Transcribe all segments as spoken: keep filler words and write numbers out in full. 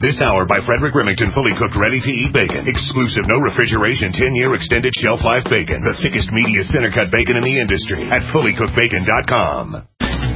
This hour by Frederick Remington, fully cooked, ready-to-eat bacon. Exclusive, no refrigeration, ten-year extended shelf life bacon. The thickest, meatiest, center-cut bacon in the industry at fully cooked bacon dot com.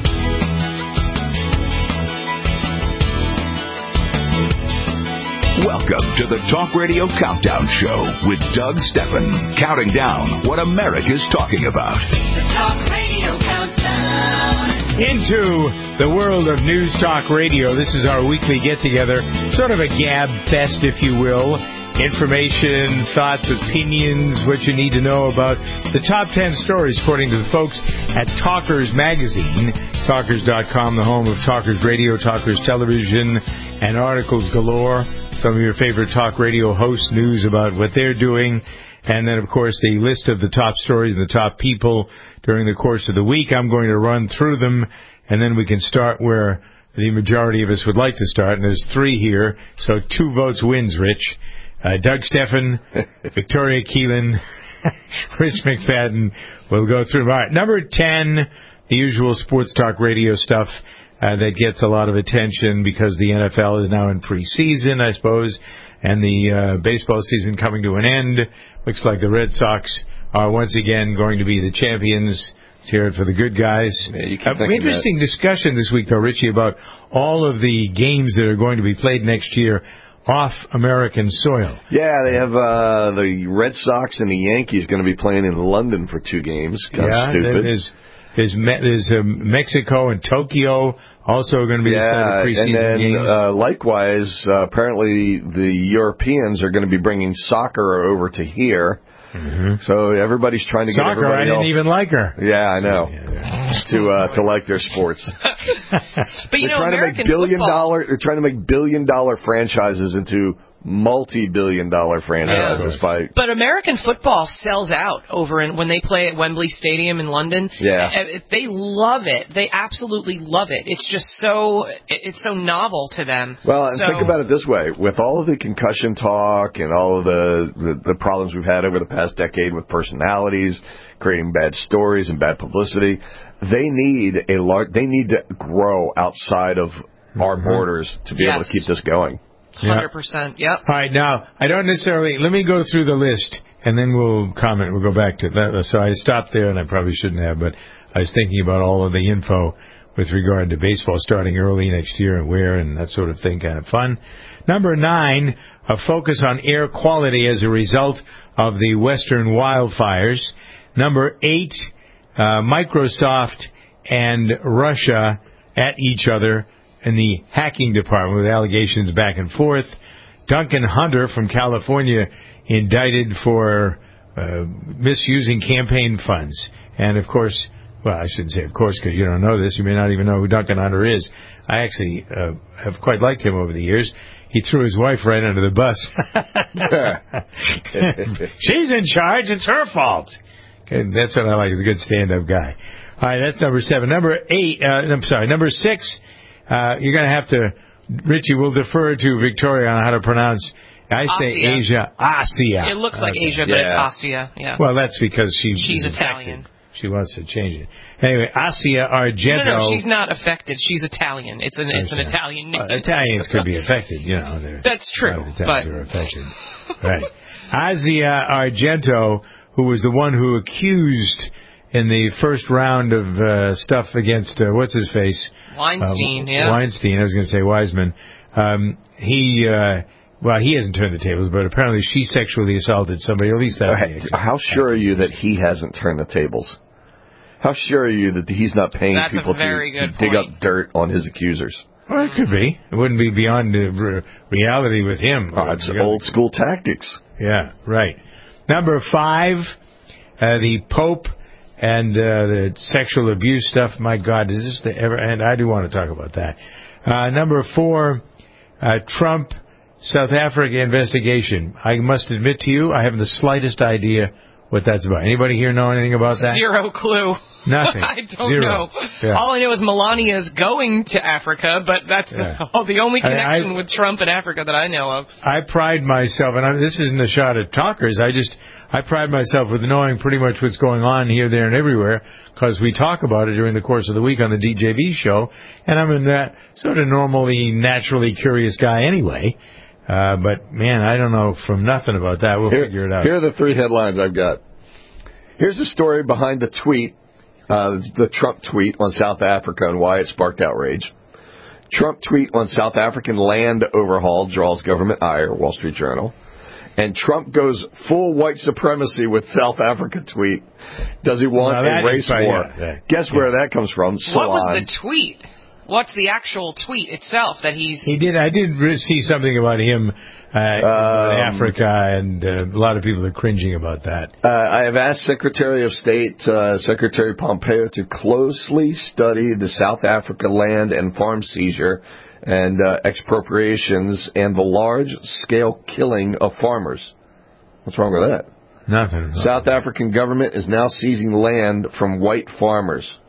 Welcome to the Talk Radio Countdown Show with Doug Steffen, counting down what America's talking about. The Talk Radio Countdown. Into the world of News Talk Radio. This is our weekly get-together, sort of a gab fest, if you will. Information, thoughts, opinions, what you need to know about the top ten stories, according to the folks at Talkers Magazine. Talkers dot com, the home of Talkers Radio, Talkers Television, and articles galore. Some of your favorite talk radio hosts, news about what they're doing. And then, of course, the list of the top stories and the top people during the course of the week. I'm going to run through them, and then we can start where the majority of us would like to start. And there's three here, so two votes wins, Rich. Uh, Doug Steffen, Victoria Keelan, Rich McFadden. We'll go through them. All right, number ten, the usual sports talk radio stuff. Uh, that gets a lot of attention because the N F L is now in preseason, I suppose, and the uh, baseball season coming to an end. Looks like the Red Sox are once again going to be the champions. Let's hear it for the good guys. Yeah, you keep uh, interesting that. discussion this week, though, Richie, about all of the games that are going to be played next year off American soil. Yeah, they have uh, the Red Sox and the Yankees going to be playing in London for two games. Kind yeah, of stupid. There's, There's, Me- there's um, Mexico and Tokyo also going to be yeah, the site of preseason and then, games. Uh, likewise, uh, apparently the Europeans are going to be bringing soccer over to here. Mm-hmm. So everybody's trying to soccer, get everybody I didn't else. even like her. Yeah, I know. Yeah, yeah. to uh, to like their sports. But you they're know, trying American to make billion football, dollar. They're trying to make billion dollar franchises into multi-billion dollar franchises yeah. by but American football sells out over in when they play at Wembley Stadium in London. Yeah, they love it. They absolutely love it. It's just so it's so novel to them. Well, and so, think about it this way: with all of the concussion talk and all of the, the the problems we've had over the past decade with personalities creating bad stories and bad publicity, they need a large. They need to grow outside of mm-hmm. our borders to be yes. able to keep this going. one hundred percent, yep. All right, now, I don't necessarily... Let me go through the list, and then we'll comment. We'll go back to that. So I stopped there, and I probably shouldn't have, but I was thinking about all of the info with regard to baseball starting early next year and where and that sort of thing, kind of fun. Number nine, a focus on air quality as a result of the western wildfires. Number eight, uh, Microsoft and Russia at each other in the hacking department with allegations back and forth. Duncan Hunter from California indicted for uh, misusing campaign funds. And, of course, well, I shouldn't say of course because you don't know this. You may not even know who Duncan Hunter is. I actually uh, have quite liked him over the years. He threw his wife right under the bus. She's in charge. It's her fault. Okay, that's what I like. He's a good stand-up guy. All right, that's number seven. Number eight, uh, I'm sorry, number six, Uh, you're going to have to, Richie, we'll defer to Victoria on how to pronounce, I say Asia. Asia, Asia. It looks like okay. Asia, but Yeah. it's Asia. Yeah. Well, that's because she, she's is Italian. affected. She wants to change it. Anyway, Asia Argento. No, no, she's not affected. She's Italian. It's an it's an Okay. Italian name. Well, Italians could be affected, you know. They're, That's true, a lot of Italians but- are affected. Right. Asia Argento, who was the one who accused in the first round of uh, stuff against, uh, what's his face? Weinstein, um, yeah. Weinstein, I was going to say Wiseman. Um, he, uh, well, he hasn't turned the tables, but apparently she sexually assaulted somebody, at least that way. How sure are you that he hasn't turned the tables? How sure are you that he's not paying That's a people to, very to good dig point. up dirt on his accusers? Well, it could be. It wouldn't be beyond the re- reality with him. Oh, it's old school tactics. Yeah, right. Number five, uh, the Pope and uh, the sexual abuse stuff. My God, is this the ever? And I do want to talk about that. Uh, number four, uh, Trump, South Africa investigation. I must admit to you, I haven't the slightest idea what that's about. Anybody here know anything about that? Zero clue. Nothing. I don't Zero. know. Yeah. All I know is Melania is going to Africa, but that's Yeah. all, the only connection I, I, with Trump and Africa that I know of. I pride myself, and I, this isn't a shot at talkers, I just, I pride myself with knowing pretty much what's going on here, there, and everywhere, because we talk about it during the course of the week on the D J V show, and I'm a that sort of normally, naturally curious guy anyway. Uh, but, man, I don't know from nothing about that. We'll here, figure it out. Here are the three headlines I've got. Here's the story behind the tweet, uh, the Trump tweet on South Africa and why it sparked outrage. Trump tweet on South African land overhaul draws government ire, Wall Street Journal. And Trump goes full white supremacy with South Africa tweet. Does he want Now, a race probably, war? yeah, yeah. Guess where that comes from? What was Salon. the tweet? What's the actual tweet itself that he's... He did. I did re- see something about him uh, in Um, Africa, and uh, a lot of people are cringing about that. Uh, I have asked Secretary of State, uh, Secretary Pompeo, to closely study the South Africa land and farm seizure and uh, expropriations and the large-scale killing of farmers. What's wrong with that? Nothing. South African government is now seizing land from white farmers.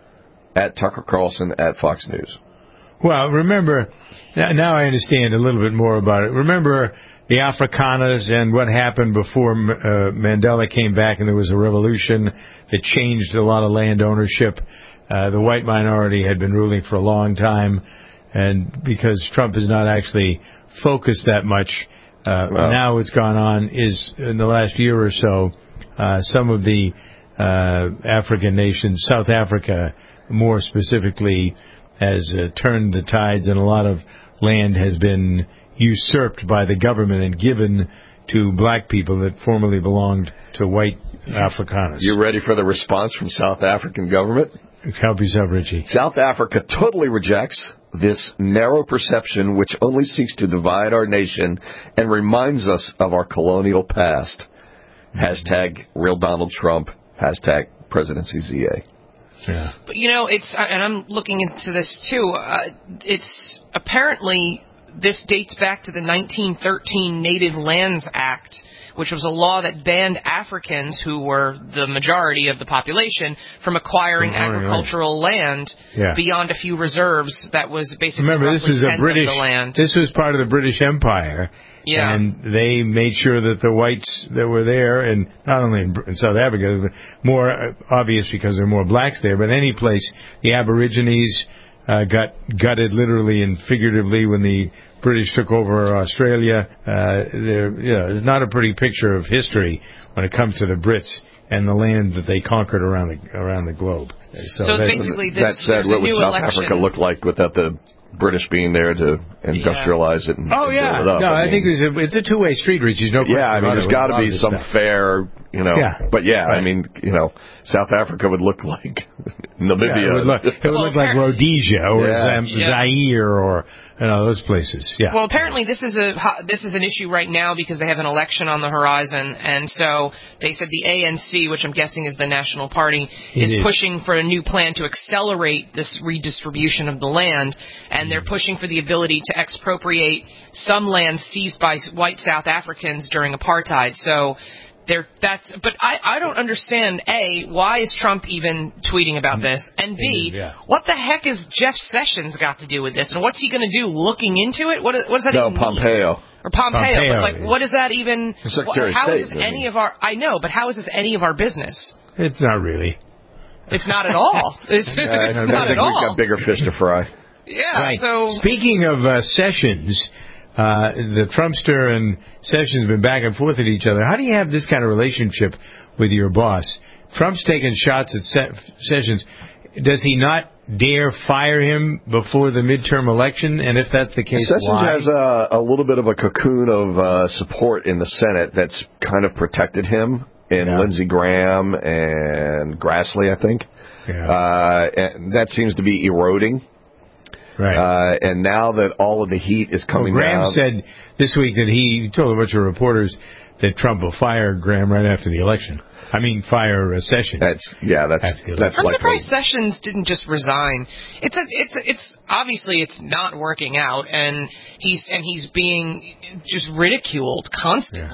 At Tucker Carlson at Fox News. Well, remember, now I understand a little bit more about it. Remember the Afrikaners and what happened before uh, Mandela came back and there was a revolution that changed a lot of land ownership. Uh, the white minority had been ruling for a long time, and because Trump has not actually focused that much, uh, wow. now what's gone on is in the last year or so, uh, some of the uh, African nations, South Africa, more specifically, has uh, turned the tides, and a lot of land has been usurped by the government and given to black people that formerly belonged to white Afrikaners. You ready for the response from South African government? Help yourself, Richie. South Africa totally rejects this narrow perception which only seeks to divide our nation and reminds us of our colonial past. Hashtag real Donald Trump. Hashtag presidency Z A. Yeah. But, you know, it's, and I'm looking into this too, uh, it's apparently, this dates back to the nineteen thirteen Native Lands Act, which was a law that banned Africans, who were the majority of the population, from acquiring Oh, right, agricultural right. land Yeah. beyond a few reserves. That was basically Remember, this roughly is a tenth British. of the land. This was part of the British Empire. Yeah. And they made sure that the whites that were there, and not only in, in South Africa, but more uh, obvious because there are more blacks there, but any place, the Aborigines uh, got gutted literally and figuratively when the British took over Australia. Uh, there, you know, there's not a pretty picture of history when it comes to the Brits and the land that they conquered around the around the globe. So, So that, basically, this, that said, there's what a would new South election. Africa look like without the British being there to industrialize it and oh and yeah, build it up? no, I, mean, think there's a, it's a two-way street, Richie. No question yeah, I mean, about there's it. got to We be love this some stuff. fair, you know. Yeah. But yeah, I Right. mean, you know, South Africa would look like Namibia. Yeah, it would look, it would Well, look like apparently- Rhodesia or Yeah. Zam- Yeah. Zaire or you know those places. Yeah. Well, apparently this is a ho- this is an issue right now because they have an election on the horizon, and so they said the A N C, which I'm guessing is the National Party, is, is. pushing for a new plan to accelerate this redistribution of the land, and they're pushing for the ability to expropriate some land seized by s- white South Africans during apartheid. So. There, that's, but I, I don't understand, A, why is Trump even tweeting about this? And B, Yeah. what the heck has Jeff Sessions got to do with this? And what's he going to do, looking into it? What, what does that No, even mean? Pompeo. Or Pompeo, Pompeo, but like, yeah. what does that even, The Secretary how of is State, this I any mean. of our, I know, but how is this any of our business? It's not really. It's not at all. It's, Uh, it's I not think at we've all. got bigger fish to fry. Yeah, Right. so, Speaking of uh, Sessions, uh, the Trumpster and Sessions have been back and forth at each other. How do you have this kind of relationship with your boss? Trump's taking shots at Se- Sessions. Does he not dare fire him before the midterm election? And if that's the case, Sessions why? has a, a little bit of a cocoon of uh, support in the Senate that's kind of protected him in Yeah. Lindsey Graham and Grassley, I think. Yeah. Uh, and that seems to be eroding. Right. Uh, and now that all of the heat is Well, coming Graham down, said this week that he told a bunch of reporters that Trump will fire Graham right after the election. I mean, fire uh, Sessions. that's yeah, that's After the that's I'm like surprised Sessions didn't just resign. It's a, it's, a, it's obviously it's not working out, and he's and he's being just ridiculed constantly.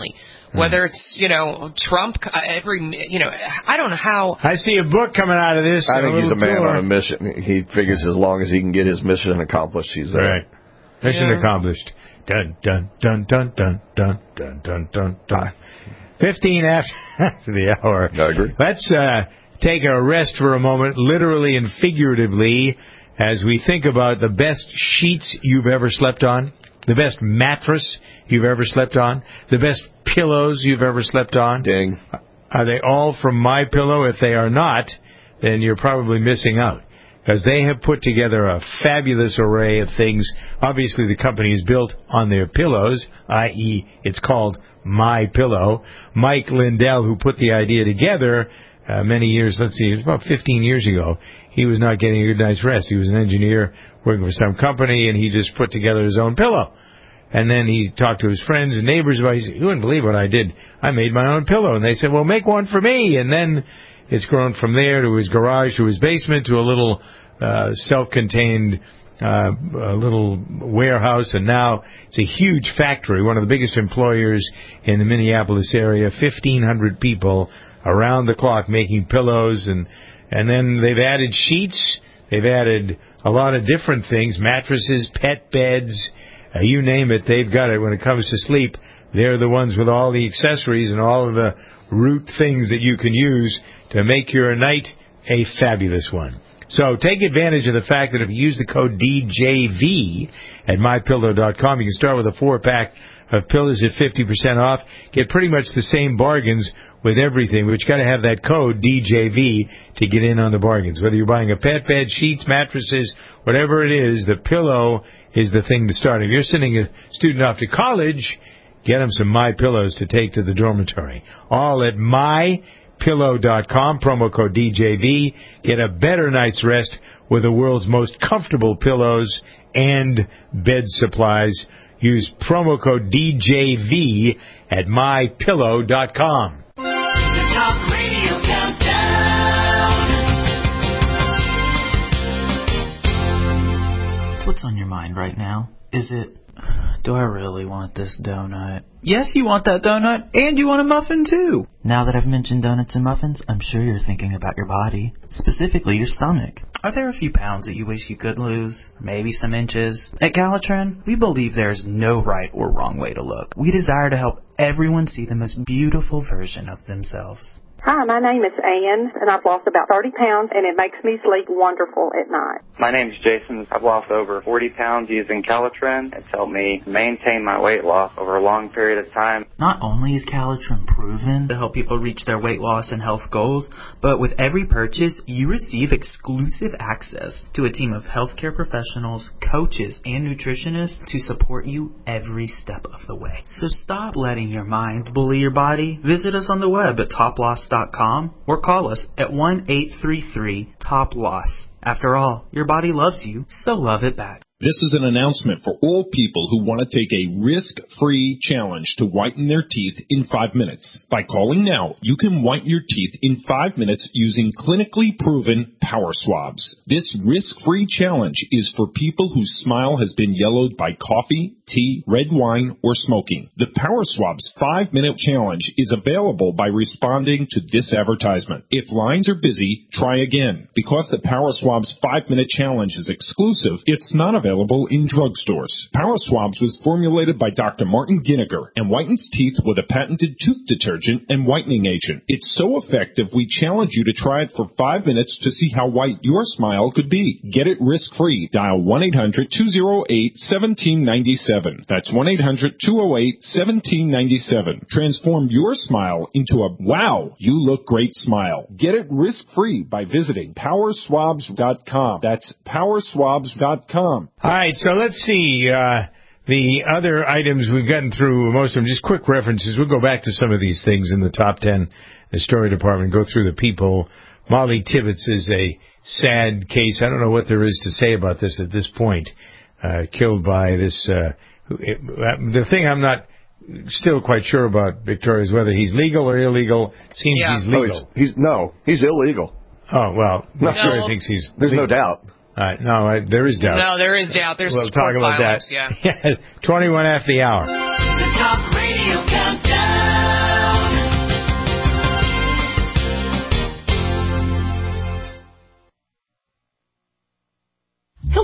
Whether it's, you know, Trump, every, you know, I don't know how. I see a book coming out of this. I think he's a man tour. on a mission. He figures as long as he can get his mission accomplished, he's there. Right. Mission Yeah. accomplished. Dun, dun, dun, dun, dun, dun, dun, dun, dun, dun. Fifteen after, after the hour. I agree. Let's uh, take a rest for a moment, literally and figuratively, as we think about the best sheets you've ever slept on, the best mattress you've ever slept on, the best pillows you've ever slept on. Ding. Are they all from MyPillow? If they are not, then you're probably missing out, because they have put together a fabulous array of things. Obviously, the company is built on their pillows, that is, it's called MyPillow. Mike Lindell, who put the idea together uh, many years, let's see, it was about fifteen years ago, he was not getting a good night's rest. He was an engineer working for some company, and he just put together his own pillow. And then he talked to his friends and neighbors about it. He said, you wouldn't believe what I did. I made my own pillow. And they said, well, make one for me. And then it's grown from there to his garage, to his basement, to a little uh, self-contained uh, a little warehouse. And now it's a huge factory, one of the biggest employers in the Minneapolis area, fifteen hundred people around the clock making pillows. And, and then they've added sheets. They've added a lot of different things, mattresses, pet beds, uh, you name it, they've got it. When it comes to sleep, they're the ones with all the accessories and all of the root things that you can use to make your night a fabulous one. So take advantage of the fact that if you use the code D J V at my pillow dot com, you can start with a four-pack of pillows at fifty percent off. Get pretty much the same bargains with everything, but you got to have that code D J V to get in on the bargains. Whether you're buying a pet bed, sheets, mattresses, whatever it is, the pillow is the thing to start. If you're sending a student off to college, get them some My Pillows to take to the dormitory. All at my pillow dot com, promo code D J V. Get a better night's rest with the world's most comfortable pillows and bed supplies. Use promo code D J V at my pillow dot com. The Talk Radio Countdown. What's on your mind right now? Is it, do I really want this donut? Yes, you want that donut, and you want a muffin too. Now that I've mentioned donuts and muffins, I'm sure you're thinking about your body, specifically your stomach. Are there a few pounds that you wish you could lose? Maybe some inches? At Calitran, we believe there is no right or wrong way to look. We desire to help everyone see the most beautiful version of themselves. Hi, my name is Ann, and I've lost about thirty pounds, and it makes me sleep wonderful at night. My name's Jason. I've lost over forty pounds using Calitran. It's helped me maintain my weight loss over a long period of time. Not only is Calitran proven to help people reach their weight loss and health goals, but with every purchase, you receive exclusive access to a team of healthcare professionals, coaches, and nutritionists to support you every step of the way. So stop letting your mind bully your body. Visit us on the web at top loss dot com or call us at one eight three three top loss. After all, your body loves you, so love it back. This is an announcement for all people who want to take a risk-free challenge to whiten their teeth in five minutes. By calling now, you can whiten your teeth in five minutes using clinically proven power swabs. This risk-free challenge is for people whose smile has been yellowed by coffee, tea, red wine, or smoking. The Power Swabs five-minute challenge is available by responding to this advertisement. If lines are busy, try again. Because the Power Swabs five-minute challenge is exclusive, it's not available in drugstores. Power Swabs was formulated by Doctor Martin Ginniger and whitens teeth with a patented tooth detergent and whitening agent. It's so effective, we challenge you to try it for five minutes to see how white your smile could be. Get it risk-free. Dial one eight hundred two oh eight one seven nine seven. That's one eight hundred two oh eight one seven nine seven. Transform your smile into a wow, you look great smile. Get it risk-free by visiting power swabs dot com. That's power swabs dot com. All right, so let's see uh, the other items we've gotten through, most of them, just quick references. We'll go back to some of these things in the top ten, the story department, go through the people. Molly Tibbetts is a sad case. I don't know what there is to say about this at this point. Uh, killed by this. Uh, it, the thing I'm not still quite sure about, Victoria, is whether he's legal or illegal. Seems Yeah. he's legal. Oh, he's, he's no, he's illegal. Oh, well, No. Victoria thinks he's There's legal. no doubt. All right, no, I, there is doubt. No, there is doubt. There's We'll talk court about filings, that. Yeah. twenty-one after the hour. The Talk Radio Countdown.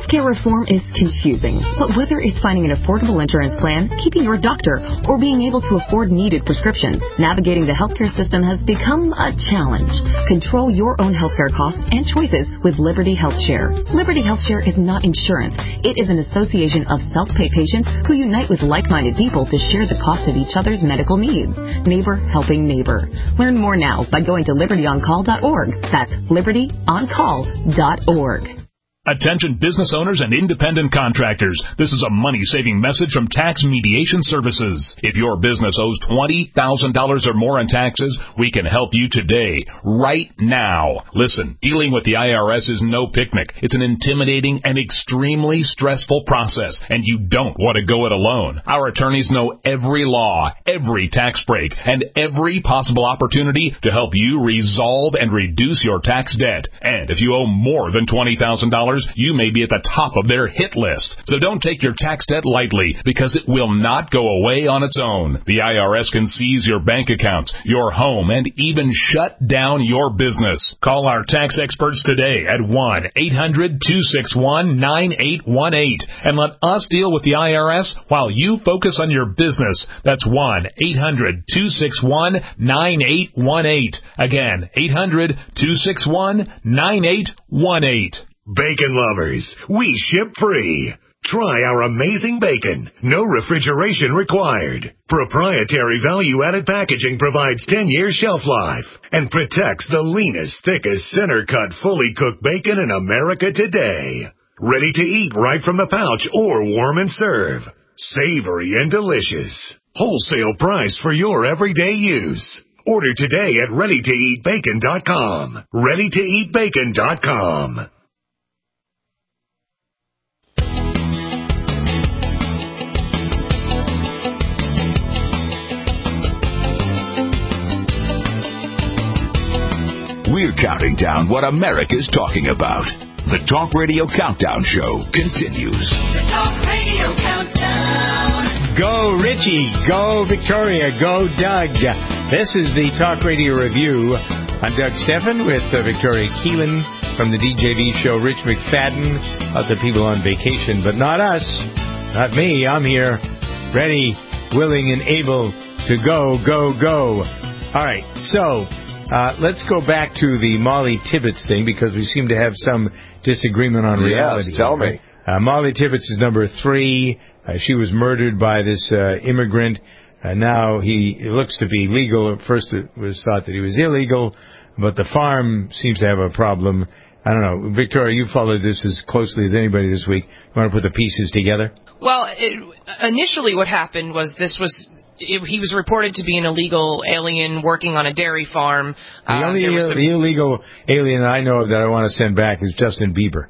Healthcare reform is confusing, but whether it's finding an affordable insurance plan, keeping your doctor, or being able to afford needed prescriptions, navigating the healthcare system has become a challenge. Control your own healthcare costs and choices with Liberty HealthShare. Liberty HealthShare is not insurance. It is an association of self-pay patients who unite with like-minded people to share the cost of each other's medical needs. Neighbor helping neighbor. Learn more now by going to liberty on call dot org. That's liberty on call dot org. Attention business owners and independent contractors. This is a money-saving message from Tax Mediation Services. If your business owes twenty thousand dollars or more in taxes, we can help you today, right now. Listen, dealing with the I R S is no picnic. It's an intimidating and extremely stressful process, and you don't want to go it alone. Our attorneys know every law, every tax break, and every possible opportunity to help you resolve and reduce your tax debt. And if you owe more than twenty thousand dollars, you may be at the top of their hit list. So don't take your tax debt lightly, because it will not go away on its own. The I R S can seize your bank accounts, your home, and even shut down your business. Call our tax experts today at one eight hundred two six one nine eight one eight and let us deal with the I R S while you focus on your business. That's one eight hundred two six one nine eight one eight. Again, eight hundred two six one nine eight one eight. Bacon lovers, we ship free. Try our amazing bacon. No refrigeration required. Proprietary value-added packaging provides ten years shelf life and protects the leanest, thickest, center-cut, fully cooked bacon in America today. Ready to eat right from the pouch or warm and serve. Savory and delicious. Wholesale price for your everyday use. Order today at ready to eat bacon dot com. ready to eat bacon dot com. We're counting down what America's talking about. The Talk Radio Countdown Show continues. The Talk Radio Countdown. Go Richie, go Victoria, go Doug. This is the Talk Radio Review. I'm Doug Steffen with uh, Victoria Keelan from the D J V show. Rich McFadden, lots of people on vacation, but not us, not me. I'm here, ready, willing, and able to go, go, go. All right, so... Uh, let's go back to the Molly Tibbetts thing, because we seem to have some disagreement on reality. Yes, tell me. Uh, Molly Tibbetts is number three. Uh, she was murdered by this uh, immigrant. Uh, now he it looks to be legal. At first it was thought that he was illegal, but the farm seems to have a problem. I don't know. Victoria, you followed this as closely as anybody this week. You want to put the pieces together? Well, it, initially what happened was this was... It, he was reported to be an illegal alien working on a dairy farm. The uh, only Ill, some... the illegal alien I know of that I want to send back is Justin Bieber.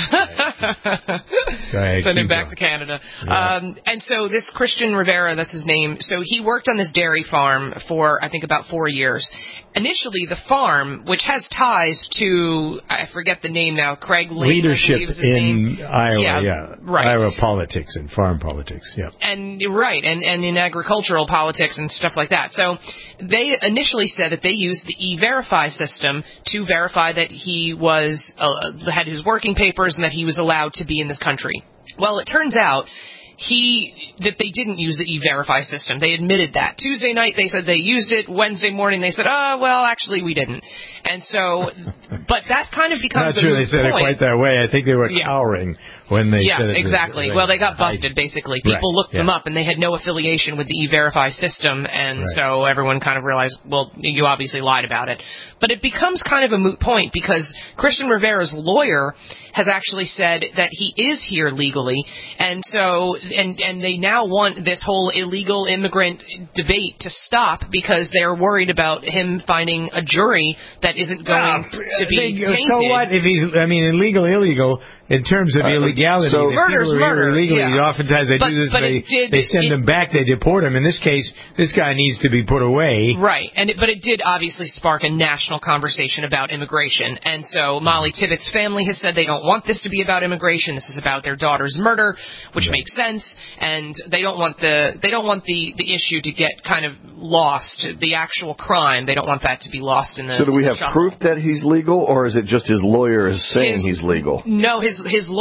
ahead, Send him back going. to Canada. Yeah. Um, and so this Christian Rivera, that's his name, so he worked on this dairy farm for, I think, about four years. Initially, the farm, which has ties to, I forget the name now, Craig Lane, leadership I believe is his in name. Iowa, yeah, yeah. right. Iowa politics and farm politics, yeah. And right, and, and in agricultural politics and stuff like that. So they initially said that they used the E-Verify system to verify that he was uh, had his working papers and that he was allowed to be in this country. Well, it turns out he that they didn't use the E-Verify system. They admitted that. Tuesday night they said they used it. Wednesday morning they said, oh, well, actually we didn't. And so, but that kind of becomes Not sure a moot they said point. it quite that way. I think they were Yeah. cowering when they yeah, said it. exactly. Like, well, they got I- busted, basically. People Right, looked them yeah. up, and they had no affiliation with the E-Verify system, and Right. so everyone kind of realized, well, you obviously lied about it. But it becomes kind of a moot point, because Christian Rivera's lawyer has actually said that he is here legally, and so, and, and they now want this whole illegal immigrant debate to stop, because they're worried about him finding a jury that isn't going to be They- tainted. So what if he's, I mean, illegal, illegal, in terms of Uh, illegality, so- the Murder's people who are murder, illegally, yeah. oftentimes they But- do this, but they, it did- they send it- them back, they deport him. In this case, this guy needs to be put away. Right, and it, but it did obviously spark a national conversation about immigration, and so Molly Tibbetts' family has said they don't want this to be about immigration. This is about their daughter's murder, which Right. makes sense, and they don't want the they don't want the, the issue to get kind of lost. The actual crime, they don't want that to be lost in the. So do we have shuffle. proof that he's legal, or is it just his lawyer is saying His- he's legal? No, his his lawyer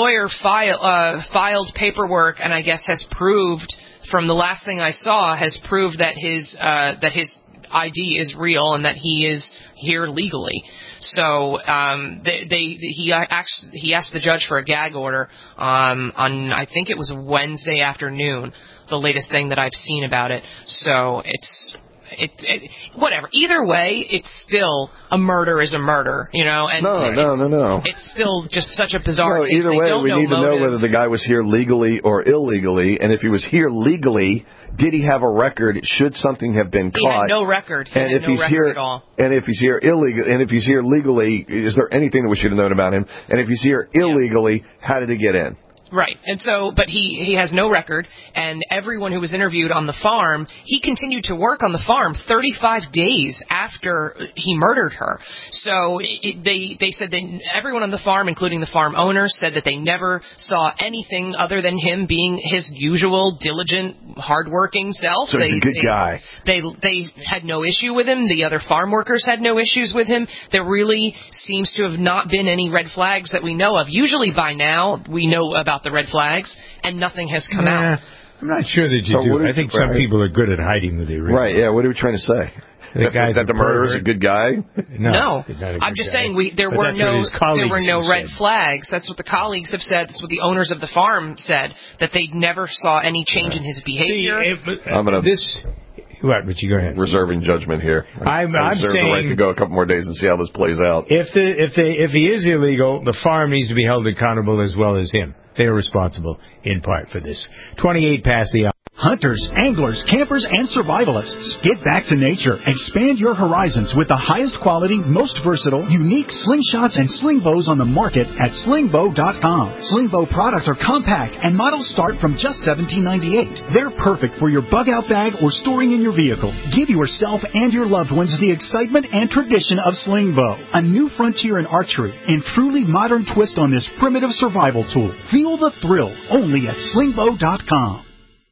file, uh, filed paperwork, and I guess has proved, from the last thing I saw, has proved that his uh, that his I D is real and that he is here legally. So um, they, they he actually he asked the judge for a gag order um, on, I think it was Wednesday afternoon, the latest thing that I've seen about it. So it's it, it whatever. Either way, it's still a murder is a murder, you know. And no, it's, no, no, no. It's still just such a bizarre no, case. Either they way, don't we know need motive. to know whether the guy was here legally or illegally, and if he was here legally, did he have a record? Should something have been He caught? had no record. He and had if no he's record here, at all. And if he's here illegal, and if he's here legally, is there anything that we should have known about him? And if he's here illegally, yeah. how did he get in? Right, and so, but he, he has no record, and everyone who was interviewed on the farm, he continued to work on the farm thirty-five days after he murdered her. So it, they they said that everyone on the farm, including the farm owners, said that they never saw anything other than him being his usual diligent, hardworking self. So he's they, a good they, guy. They they had no issue with him. The other farm workers had no issues with him. There really seems to have not been any red flags that we know of. Usually by now we know about the red flags, and nothing has come nah, out. I'm not sure that you so do. I think right. some people are good at hiding who they really Right, yeah, what are we trying to say? The that, guy's that the murderer is a good guy? No. no. Good I'm just guy. saying we there but were no there were no red said. flags. That's what the colleagues have said. That's what the owners of the farm said, that they never saw any change in his behavior. See, it, I'm gonna this What, Richie, go ahead. Reserving judgment here. I'm, I I'm reserve saying the right to go a couple more days and see how this plays out. If the, if they, if he is illegal, the farm needs to be held accountable as well as him. They are responsible in part for this. twenty-eight past the hour. Hunters, anglers, campers, and survivalists. Get back to nature. Expand your horizons with the highest quality, most versatile, unique slingshots and sling bows on the market at sling bow dot com. Sling bow products are compact and models start from just seventeen ninety-eight. They're perfect for your bug out bag or storing in your vehicle. Give yourself and your loved ones the excitement and tradition of sling bow. A new frontier in archery and truly modern twist on this primitive survival tool. Feel the thrill only at sling bow dot com.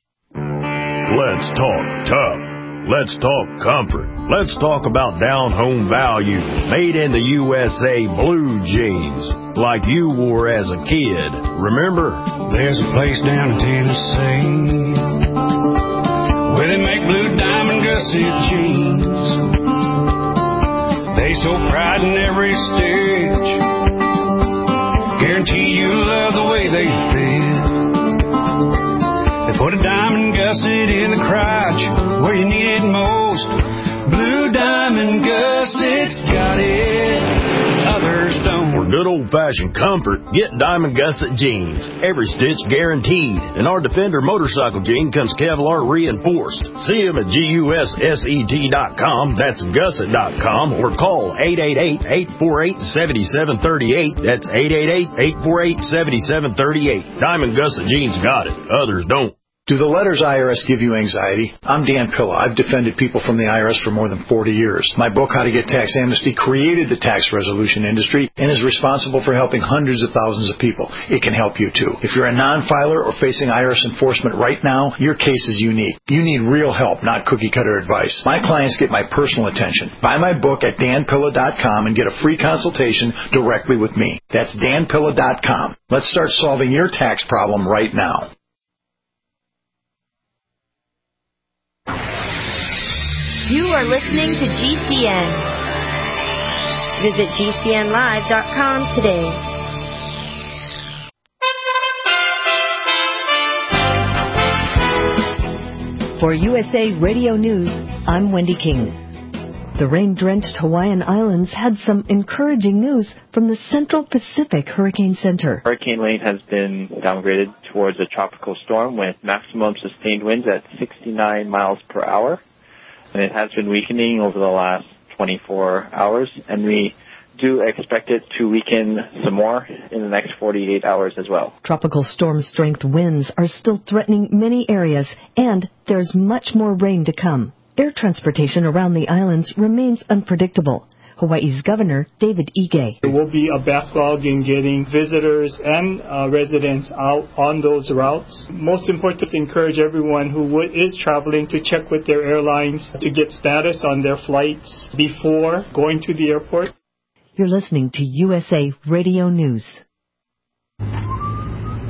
Let's talk tough. Let's talk comfort. Let's talk about down-home value. Made in the U S A blue jeans, like you wore as a kid. Remember? There's a place down in Tennessee where they make blue diamond gusset jeans. They show pride in every stitch. Guarantee you love the way they fit. They put a diamond gusset in the crotch where you need it most. Blue Diamond Gussets got it, others don't. For good old-fashioned comfort, get Diamond Gusset jeans. Every stitch guaranteed. And our Defender motorcycle jean comes Kevlar reinforced. See them at gusset dot com, that's gusset dot com, or call eight eight eight, eight four eight, seven seven three eight. That's eight eight eight, eight four eight, seven seven three eight. Diamond Gusset jeans got it, others don't. Do the letters I R S give you anxiety? I'm Dan Pilla. I've defended people from the I R S for more than forty years. My book, How to Get Tax Amnesty, created the tax resolution industry and is responsible for helping hundreds of thousands of people. It can help you, too. If you're a non-filer or facing I R S enforcement right now, your case is unique. You need real help, not cookie-cutter advice. My clients get my personal attention. Buy my book at dan pilla dot com and get a free consultation directly with me. That's dan pilla dot com. Let's start solving your tax problem right now. You are listening to G C N. Visit G C N live dot com today. For U S A Radio News, I'm Wendy King. The rain-drenched Hawaiian Islands had some encouraging news from the Central Pacific Hurricane Center. Hurricane Lane has been downgraded towards a tropical storm with maximum sustained winds at sixty-nine miles per hour. And it has been weakening over the last twenty-four hours, and we do expect it to weaken some more in the next forty-eight hours as well. Tropical storm strength winds are still threatening many areas, and there's much more rain to come. Air transportation around the islands remains unpredictable. Hawaii's Governor David Ige. There will be a backlog in getting visitors and uh, residents out on those routes. Most important is to encourage everyone who w- is traveling to check with their airlines to get status on their flights before going to the airport. You're listening to U S A Radio News.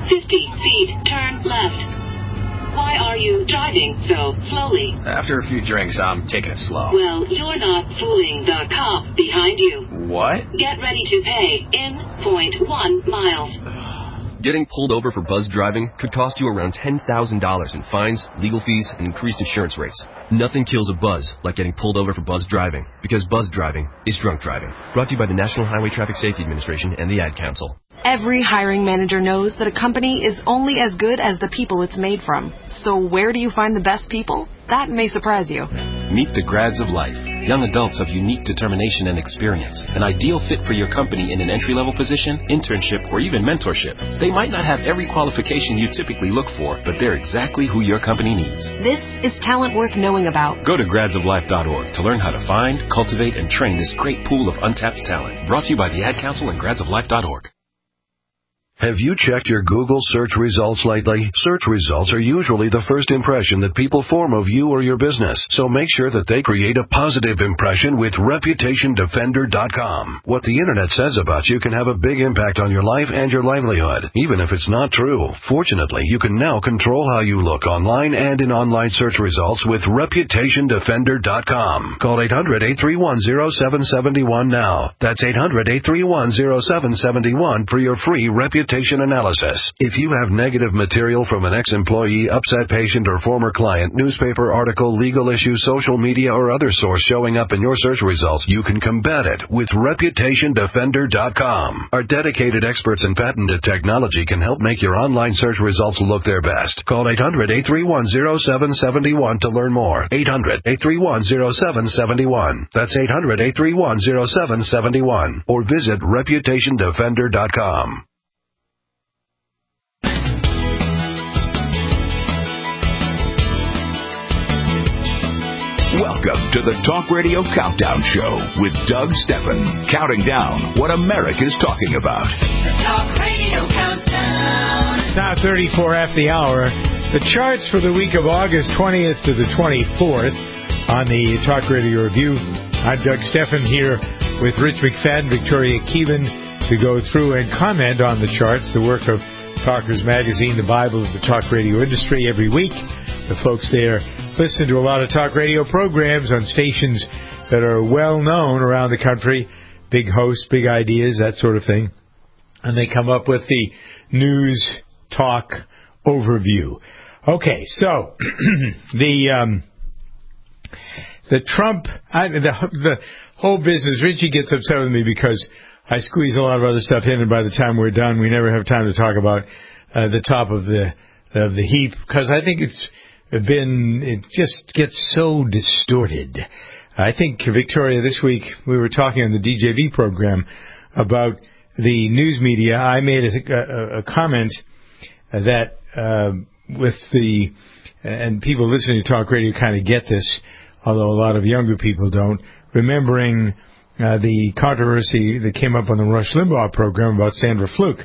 fifty feet, turn left. Why are you driving so slowly? After a few drinks, I'm taking it slow. Well, you're not fooling the cop behind you. What? Get ready to pay in point one miles. Getting pulled over for buzz driving could cost you around ten thousand dollars in fines, legal fees, and increased insurance rates. Nothing kills a buzz like getting pulled over for buzz driving, because buzz driving is drunk driving. Brought to you by the National Highway Traffic Safety Administration and the Ad Council. Every hiring manager knows that a company is only as good as the people it's made from. So where do you find the best people? That may surprise you. Meet the grads of life. Young adults of unique determination and experience. An ideal fit for your company in an entry-level position, internship, or even mentorship. They might not have every qualification you typically look for, but they're exactly who your company needs. This is talent worth knowing about. Go to grads of life dot org to learn how to find, cultivate, and train this great pool of untapped talent. Brought to you by the Ad Council and grads of life dot org. Have you checked your Google search results lately? Search results are usually the first impression that people form of you or your business, so make sure that they create a positive impression with reputation defender dot com. What the internet says about you can have a big impact on your life and your livelihood, even if it's not true. Fortunately, you can now control how you look online and in online search results with reputation defender dot com. Call eight hundred, eight three one, zero seven seven one now. That's eight hundred, eight three one, zero seven seven one for your free reputation analysis. If you have negative material from an ex-employee, upset patient, or former client, newspaper article, legal issue, social media, or other source showing up in your search results, you can combat it with reputation defender dot com. Our dedicated experts in patented technology can help make your online search results look their best. Call eight hundred, eight three one, zero seven seven one to learn more. eight hundred, eight three one, zero seven seven one. That's eight hundred, eight three one, zero seven seven one. Or visit reputation defender dot com. Welcome to the Talk Radio Countdown Show with Doug Steffen, counting down what America's talking about. The Talk Radio Countdown. Now thirty-four after the hour. The charts for the week of August twentieth to the twenty-fourth on the Talk Radio Review. I'm Doug Steffen here with Rich McFadden, Victoria Keevan, to go through and comment on the charts, the work of Talkers Magazine, the Bible of the talk radio industry every week. The folks there listen to a lot of talk radio programs on stations that are well known around the country, big hosts, big ideas, that sort of thing. And they come up with the news talk overview. Okay, so the um, the Trump, I, the the whole business. Richie gets upset with me because I squeeze a lot of other stuff in, and by the time we're done, we never have time to talk about uh, the top of the of the heap, because I think it's been, it just gets so distorted. I think, Victoria, this week we were talking on the D J V program about the news media. I made a, a, a comment that uh, with the, and people listening to talk radio kind of get this, although a lot of younger people don't, remembering uh, the controversy that came up on the Rush Limbaugh program about Sandra Fluke.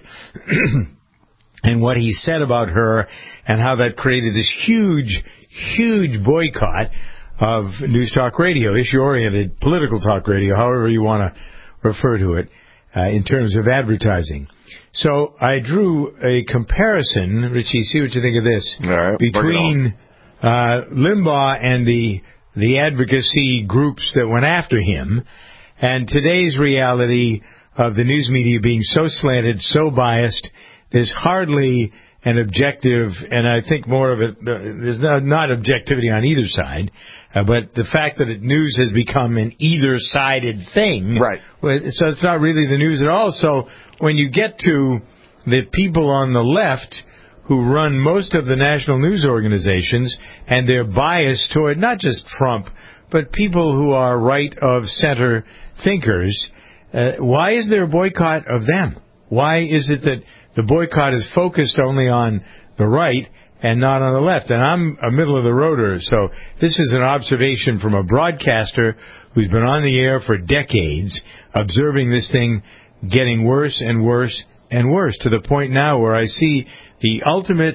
And what he said about her, and how that created this huge, huge boycott of news talk radio, issue-oriented political talk radio, however you want to refer to it, uh, in terms of advertising. So I drew a comparison, Richie, see what you think of this, All right, between uh, Limbaugh and the the advocacy groups that went after him, and today's reality of the news media being so slanted, so biased. There's hardly an objective, and I think more of it, there's not, not objectivity on either side, uh, but the fact that it, news has become an either-sided thing. Right. So it's not really the news at all. So when you get to the people on the left who run most of the national news organizations, and they're biased toward not just Trump, but people who are right-of-center thinkers, uh, why is there a boycott of them? Why is it that the boycott is focused only on the right and not on the left? And I'm a middle-of-the-roader, so this is an observation from a broadcaster who's been on the air for decades, observing this thing getting worse and worse and worse, to the point now where I see the ultimate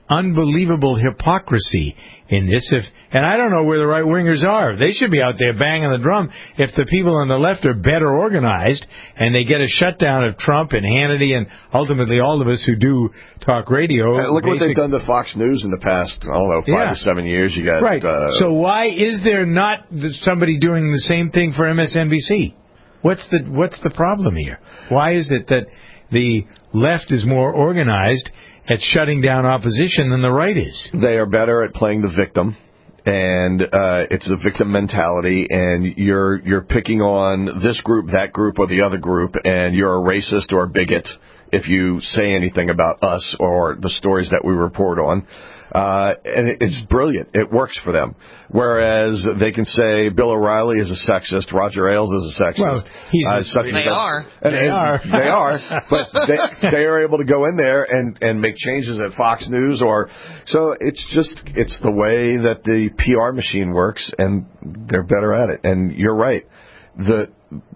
unbelievable hypocrisy in this. If and I don't know where the right-wingers are. They should be out there banging the drum. If the people on the left are better organized and they get a shutdown of Trump and Hannity and ultimately all of us who do talk radio. Uh, look what they've done to Fox News in the past, I don't know, five Yeah. to seven years. You got Right. Uh, so why is there not th- somebody doing the same thing for M S N B C? What's the what's the problem here? Why is it that the left is more organized at shutting down opposition than the right is? They are better at playing the victim, and uh, it's a victim mentality, and you're you're picking on this group, that group, or the other group, and you're a racist or a bigot if you say anything about us or the stories that we report on. Uh, and it, it's brilliant. It works for them. Whereas they can say Bill O'Reilly is a sexist, Roger Ailes is a sexist. Well, he's uh, a- such They and such. are. And, They and are. They are. But they, they are able to go in there and, and make changes at Fox News. or So it's just, it's the way that the P R machine works, and they're better at it. And you're right. The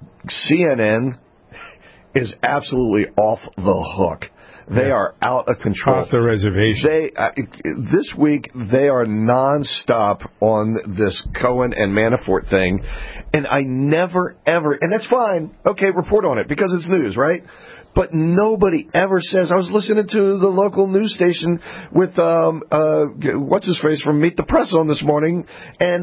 C N N is absolutely off the hook. They Yeah. are out of control. Off the reservation. They uh, this week they are nonstop on this Cohen and Manafort thing, and I never ever, and that's fine. Okay, report on it because it's news, right? But nobody ever says. I was listening to the local news station with um uh what's his face from Meet the Press on this morning, and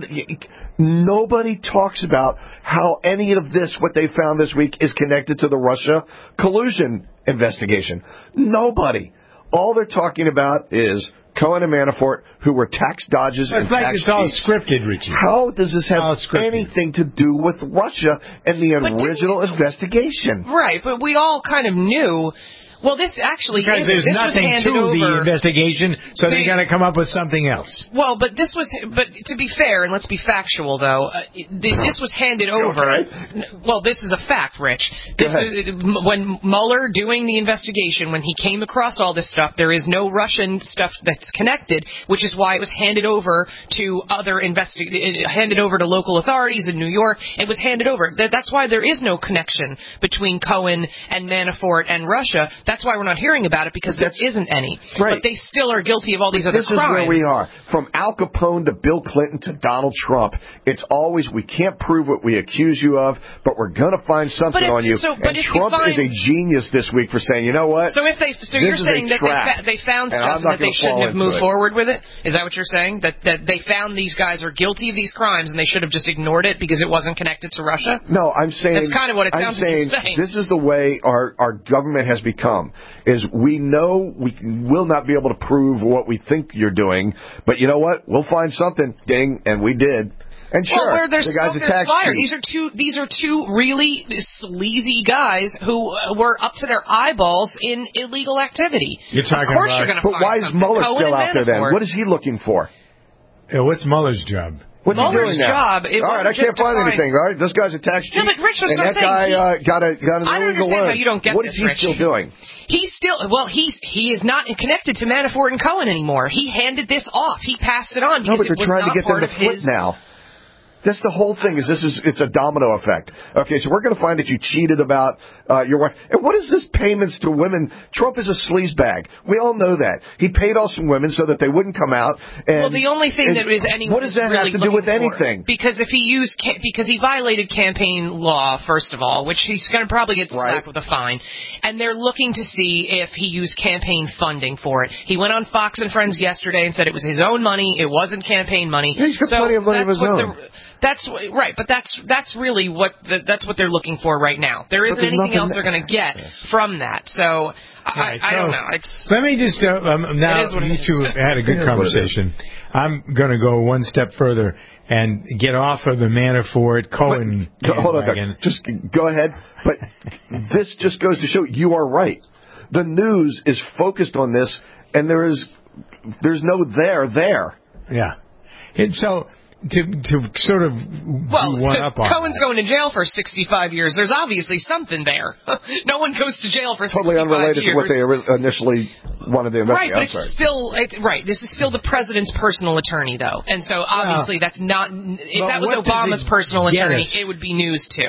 nobody talks about how any of this, what they found this week, is connected to the Russia collusion investigation. Nobody. All they're talking about is Cohen and Manafort, who were tax dodgers and It's like tax it's all cheats. scripted, Richie. How does this have All scripted. anything to do with Russia and the But original investigation? Right, but we all kind of knew. Well, this actually Because isn't. there's This was nothing handed to the over. investigation, so they See- got to come up with something else. Well, but this was, but to be fair, and let's be factual, though, uh, th- this was handed over. N- Well, this is a fact, Rich. This is, m- when Mueller doing the investigation, when he came across all this stuff, there is no Russian stuff that's connected, which is why it was handed over to other investi- uh, handed over to local authorities in New York. It was handed over. That, that's why there is no connection between Cohen and Manafort and Russia. That's why we're not hearing about it, because there isn't any. Right. But they still are guilty of all these other This is crimes. where we are. From Al Capone to Bill Clinton to Donald Trump, it's always, we can't prove what we accuse you of, but we're going to find something But if- on you. so- but and if you Trump find- is a genius this week for saying, you know what? So if they, so This you're is saying a that they, trap, fa- they found and stuff I'm and not that they gonna shouldn't fall have into moved it. forward with it? Is that what you're saying? That that they found these guys are guilty of these crimes and they should have just ignored it because it wasn't connected to Russia? No, I'm saying That's kind of what it I'm sounds like you're saying, saying. this is the way our our government has become. Is we know we will not be able to prove what we think you're doing, but you know what? We'll find something. Ding, and we did. And sure, well, where there's the guy's smoke, a there's tax fire. cheat. These are two. These are two really sleazy guys who uh, were up to their eyeballs in illegal activity. You're talking of course, about- you're going to But find why is something. Mueller Cohen still and out there then? Manafort. What is he looking for? Yeah, what's Mueller's job? What's Mueller's he doing now? job, it All right, I wasn't can't just to find find- anything. All right, this guy's a tax cheat. No, but Rich, that's and what I'm that guy saying. uh, got a got an I don't illegal understand loan. how you don't get What this, is he Rich. still doing? He's still well. He's he is not connected to Manafort and Cohen anymore. He handed this off. He passed it on No, because but it was they're trying not to get part them of to flip his. now. That's the whole thing. Is this is it's a domino effect? Okay, so we're going to find that you cheated about uh, your wife. And what is this payments to women? Trump is a sleazebag. We all know that. He paid off some women so that they wouldn't come out. And, Well, the only thing and that is anyone what does is that really have to do with looking for- anything? Because if he used ca- because he violated campaign law, first of all, which he's going to probably get slapped with a fine, and they're looking to see if he used campaign funding for it. He went on Fox and Friends yesterday and said it was his own money, it wasn't campaign money. Yeah, he's got so plenty of money of that's his what own. the- That's what- right, but that's that's really what the, that's what they're looking for right now. There isn't there's anything nothing else there. they're going to get from that. So I, Right, I so don't know. It's Let me just, uh, um, now It is what it you is. two have had a good It is what it is. conversation. I'm going to go one step further and get off of the Manafort Cohen But- hold on, bandwagon. Doug. Just go ahead. But this just goes to show you are right. The news is focused on this, and there is there's no there there. Yeah. And so to to sort of Well, do one up on Cohen's going to jail for sixty-five years. There's obviously something there. No one goes to jail for Totally sixty-five unrelated years. to what they ori- initially wanted to Right, investigate. but I'm it's sorry. still it's, right. This is still the president's personal attorney, though, and so obviously that's not. If But that was what does Obama's it personal get attorney, us? it would be news too.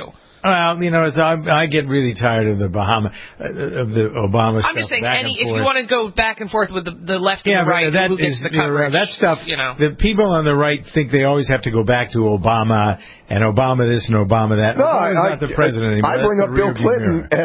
Well, you know, it's, I, I get really tired of the Bahama, uh, of the Obama stuff. I'm just saying, back any and if forth. you want to go back and forth with the, the left yeah, and the right, that who gets is, the you know, coverage? that stuff, you know. the people on the right think they always have to go back to Obama and Obama this and Obama that. No, Obama's I, not the president anymore. I bring That's up the Bill rearview Clinton mirror.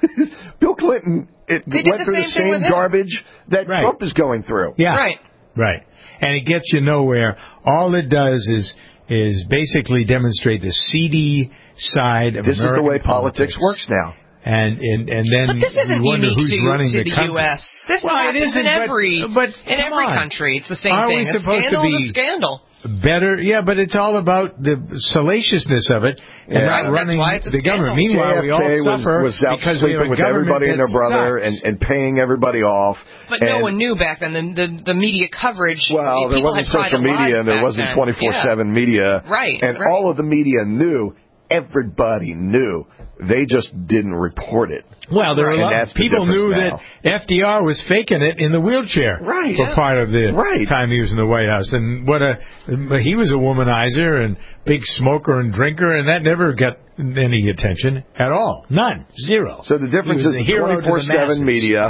as Bill Clinton. It They went did the through the same thing same with him. garbage that Right. Trump is going through. Yeah. Right. Right. And it gets you nowhere. All it does is is basically demonstrate the seedy side of This American is the way politics. politics works now. And and and then But this isn't you wonder unique who's to, running to the, the country. U S. This Well, it happens isn't, in but- every but in come every on. country. It's the same Are we thing. A supposed to scandal be- is a scandal. Better, yeah, but it's all about the salaciousness of it and Yeah. not Right, running that's why it's a the government. scandal. Meanwhile, we all J F K suffer was, was out because we have sleeping a with government everybody and that their brother sucks. and, and paying everybody off. But and, no one knew back then. The, the, the media coverage. Well, there people wasn't had social private media lives and there back wasn't then. twenty-four seven Yeah. media. Right, And right. all of the media knew. Everybody knew. They just didn't report it. Well, there were a And lot that's the people difference knew now. that F D R was faking it in the wheelchair Right. for Yeah. part of the Right. time he was in the White House. And what a he was a womanizer and big smoker and drinker, and that never got any attention at all. None. Zero. So the difference He was is a hero to the twenty-four seven masses. media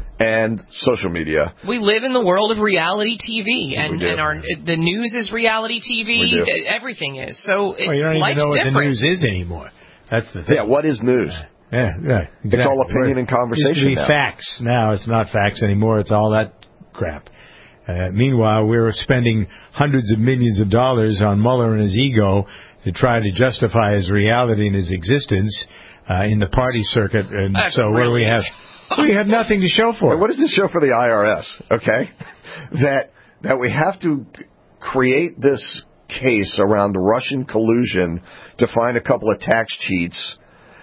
and social media. We live in the world of reality T V, and, do. and our the news is reality T V. We do. Everything is. So it, Well, you don't even life's know what different. the news is anymore. That's the thing. Yeah, what is news? Yeah, yeah, exactly. It's all opinion and conversation It used to be now. facts. Now it's not facts anymore. It's all that crap. Uh, meanwhile, we're spending hundreds of millions of dollars on Mueller and his ego to try to justify his reality and his existence uh, in the party circuit. And That's so what do we really- have? We have nothing to show for it. What does this show for the I R S? Okay, that that we have to create this case around Russian collusion to find a couple of tax cheats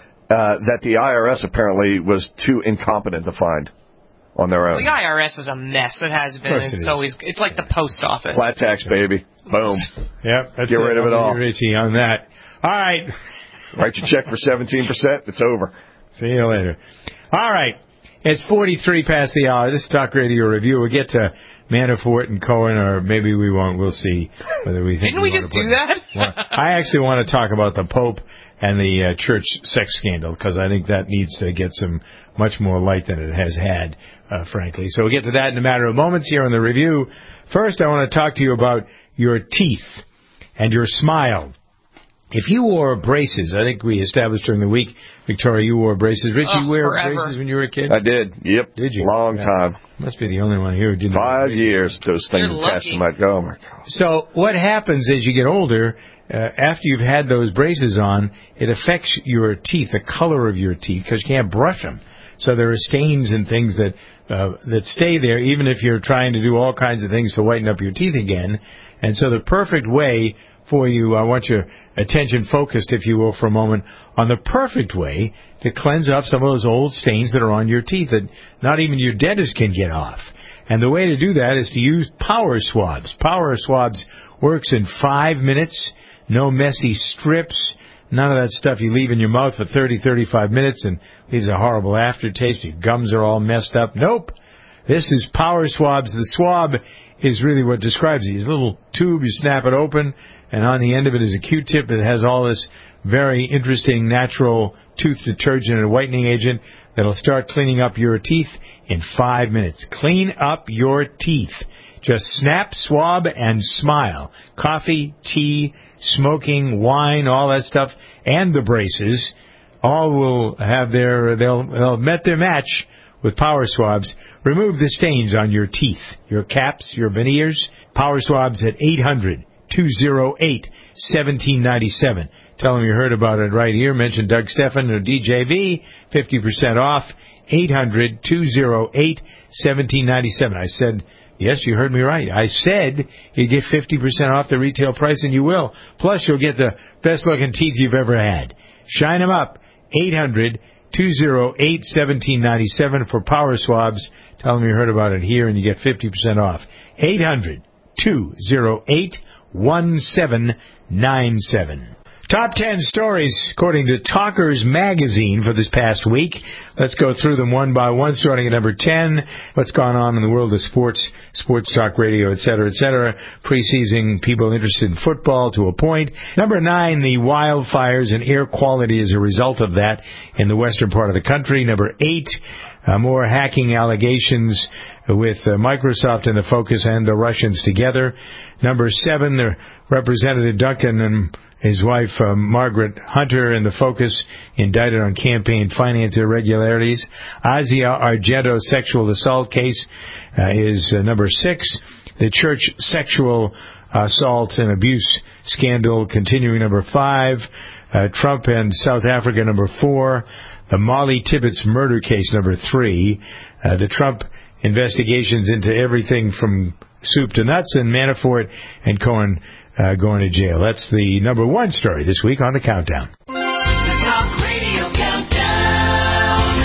uh, that the I R S apparently was too incompetent to find on their Well, own. the I R S is a mess. It has been. Of course it It's is. always. It's like the post office. Flat tax, baby. Boom. Yep, that's Get rid of it I'm all. with you, Richie, on that. All right. Write your check for seventeen percent. It's over. See you later. All right. It's forty-three past the hour. This is Talk Radio Review. We'll get to Manafort and Cohen, or maybe we won't. We'll see whether we think Didn't we want just to do put- that? Well, I actually want to talk about the Pope and the uh, church sex scandal, because I think that needs to get some much more light than it has had, uh, frankly. So we'll get to that in a matter of moments here on the review. First, I want to talk to you about your teeth and your smile. If you wore braces, I think we established during the week, Victoria, you wore braces. Rich, you Oh, wear forever. braces when you were a kid? I did. Yep. Did you? Long Yeah. time. Must be the only one here who didn't. Five years. Those things You're attached lucky. to my oh my God. So what happens as you get older, uh, after you've had those braces on, it affects your teeth, the color of your teeth, because you can't brush them. So there are stains and things that uh, that stay there, even if you're trying to do all kinds of things to whiten up your teeth again. And so the perfect way for you, I want your attention focused, if you will, for a moment, on the perfect way to cleanse off some of those old stains that are on your teeth that not even your dentist can get off. And the way to do that is to use Power Swabs. Power Swabs works in five minutes, no messy strips, none of that stuff you leave in your mouth for thirty, thirty-five minutes and leaves a horrible aftertaste. Your gums are all messed up. Nope. This is Power Swabs. The swab is really what describes it. It's a little tube, you snap it open, and on the end of it is a Q-tip that has all this very interesting natural tooth detergent and whitening agent that'll start cleaning up your teeth in five minutes. Clean up your teeth. Just snap, swab, and smile. Coffee, tea, smoking, wine, all that stuff, and the braces, all will have their, they'll, they'll met their match with Power Swabs. Remove the stains on your teeth, your caps, your veneers. Power Swabs at eight hundred, two oh eight, one seven nine seven. Tell them you heard about it right here. Mention Doug Stephan or D J V, fifty percent off, eight hundred, two oh eight, one seven nine seven. I said, yes, you heard me right. I said you get fifty percent off the retail price, and you will. Plus, you'll get the best-looking teeth you've ever had. Shine them up, eight hundred, two oh eight, one seven nine seven for Power Swabs. Tell them you heard about it here, and you get fifty percent off. eight hundred, two oh eight, one seven nine seven. Top ten stories, according to Talkers Magazine for this past week. Let's go through them one by one, starting at number ten. What's gone on in the world of sports, sports talk radio, et cetera, et cetera. Preseason, people interested in football to a point. Number nine, the wildfires and air quality as a result of that in the western part of the country. Number eight, uh, more hacking allegations with uh, Microsoft in the focus and the Russians together. Number seven, the Representative Duncan and his wife, uh, Margaret Hunter, in the focus, indicted on campaign finance irregularities. Asia Argento sexual assault case uh, is uh, number six. The church sexual assault and abuse scandal continuing, number five. Uh, Trump and South Africa, number four. The Molly Tibbetts murder case, number three. Uh, the Trump investigations into everything from soup to nuts, and Manafort and Cohen uh, going to jail. That's the number one story this week on the Countdown. The Talk Radio Countdown.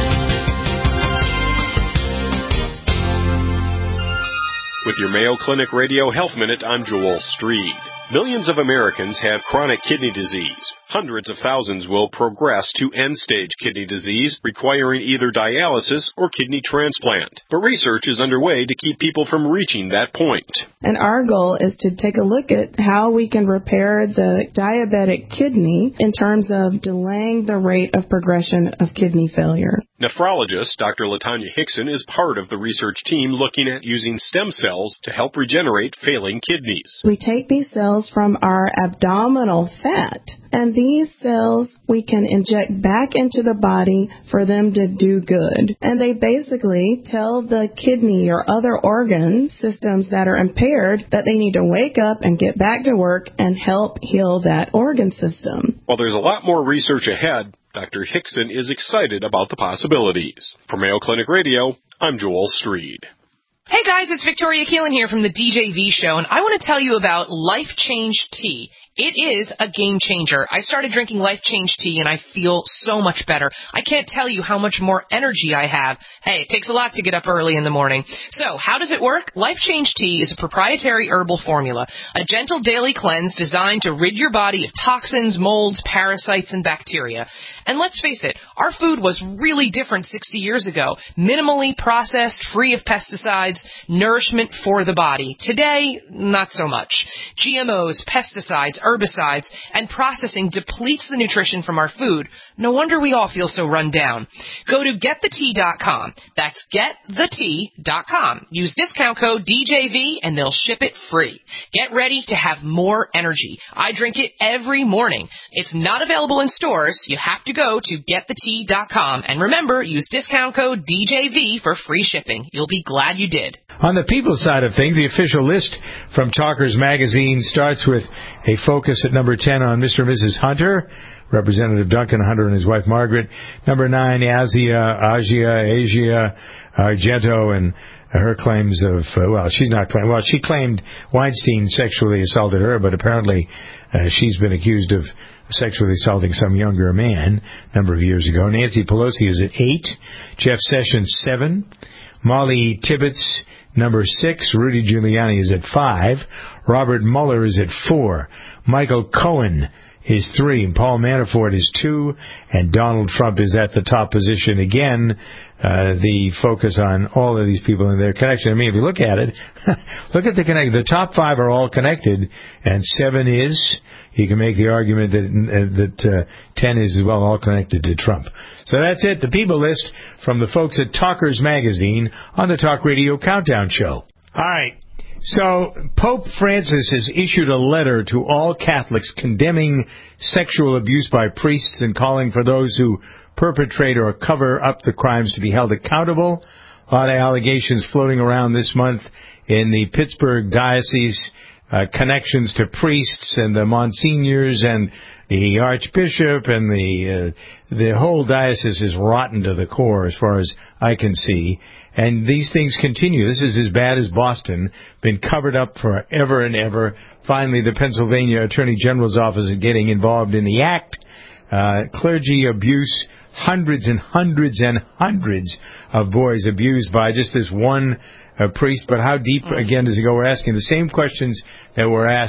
With your Mayo Clinic Radio Health Minute, I'm Joel Streed. Millions of Americans have chronic kidney disease. Hundreds of thousands will progress to end-stage kidney disease, requiring either dialysis or kidney transplant. But research is underway to keep people from reaching that point. And our goal is to take a look at how we can repair the diabetic kidney in terms of delaying the rate of progression of kidney failure. Nephrologist Doctor LaTanya Hickson is part of the research team looking at using stem cells to help regenerate failing kidneys. We take these cells from our abdominal fat, and these cells we can inject back into the body for them to do good. And they basically tell the kidney or other organ systems that are impaired that they need to wake up and get back to work and help heal that organ system. While there's a lot more research ahead, Doctor Hickson is excited about the possibilities. For Mayo Clinic Radio, I'm Joel Streed. Hey guys, it's Victoria Keelan here from the D J V Show, and I want to tell you about Life Change Tea. It is a game changer. I started drinking Life Change Tea, and I feel so much better. I can't tell you how much more energy I have. Hey, it takes a lot to get up early in the morning. So, how does it work? Life Change Tea is a proprietary herbal formula, a gentle daily cleanse designed to rid your body of toxins, molds, parasites, and bacteria. And let's face it, our food was really different sixty years ago. Minimally processed, free of pesticides, nourishment for the body. Today, not so much. G M Os, pesticides, herbicides, and processing depletes the nutrition from our food. No wonder we all feel so run down. Go to get the tea dot com. That's get the tea dot com. Use discount code D J V and they'll ship it free. Get ready to have more energy. I drink it every morning. It's not available in stores. You have to go to get the tea dot com. And remember, use discount code D J V for free shipping. You'll be glad you did. On the people side of things, the official list from Talkers Magazine starts with a focus at number ten on Mister and Missus Hunter, Representative Duncan Hunter and his wife Margaret. Number nine, Asia, Asia, Asia Argento, and her claims of, uh, well, she's not claimed, well, she claimed Weinstein sexually assaulted her, but apparently uh, she's been accused of sexually assaulting some younger man a number of years ago. Nancy Pelosi is at eight, Jeff Sessions seven, Molly Tibbetts number six, Rudy Giuliani is at five, Robert Mueller is at four, Michael Cohen is three, and Paul Manafort is two, and Donald Trump is at the top position again. Uh, the focus on all of these people and their connection. I mean, if you look at it, look at the connection. The top five are all connected, and seven is, you can make the argument that uh, that uh, ten is as well all connected to Trump. So that's it, the people list from the folks at Talkers Magazine on the Talk Radio Countdown Show. All right. So, Pope Francis has issued a letter to all Catholics condemning sexual abuse by priests and calling for those who perpetrate or cover up the crimes to be held accountable. A lot of allegations floating around this month in the Pittsburgh Diocese, uh, connections to priests and the monsignors and the archbishop, and the uh, the whole diocese is rotten to the core as far as I can see. And these things continue. This is as bad as Boston, been covered up forever and ever. Finally, the Pennsylvania Attorney General's office is getting involved in the act. Uh, clergy abuse, hundreds and hundreds and hundreds of boys abused by just this one uh, priest. But how deep, again, does it go? We're asking the same questions that were asked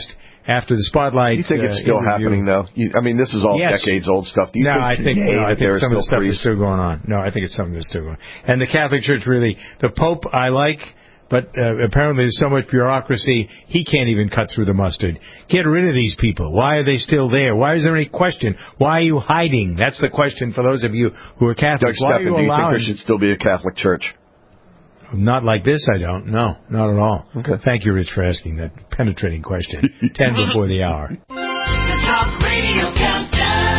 after the Spotlight. You think it's uh, still interview. happening, though? You, I mean, this is all Yes. decades old stuff. Do you no, think I think today no, I that think there are some of the still stuff priests? is still going on. No, I think it's something that's still going on. And the Catholic Church really, the Pope I like, but uh, apparently there's so much bureaucracy, he can't even cut through the mustard. Get rid of these people. Why are they still there? Why is there any question? Why are you hiding? That's the question for those of you who are Catholics. Doug Why Steffen, are you do you think allowing... there should still be a Catholic Church? Not like this, I don't. No, not at all. Okay. Thank you, Rich, for asking that penetrating question. Ten before the hour. The Talk Radio Countdown.